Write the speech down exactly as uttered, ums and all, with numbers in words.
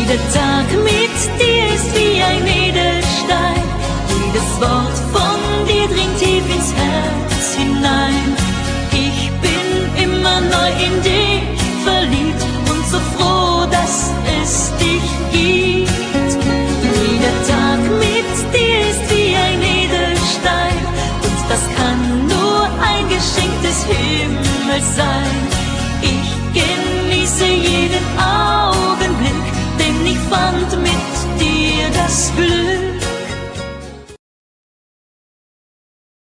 Jeder Tag mit dir ist wie ein Edelstein. Jedes Wort von dir dringt tief ins Herz hinein. Ich bin immer neu in dich verliebt und so froh, dass es dich gibt. Jeder Tag mit dir ist wie ein Edelstein und das kann nur ein Geschenk des Himmels sein.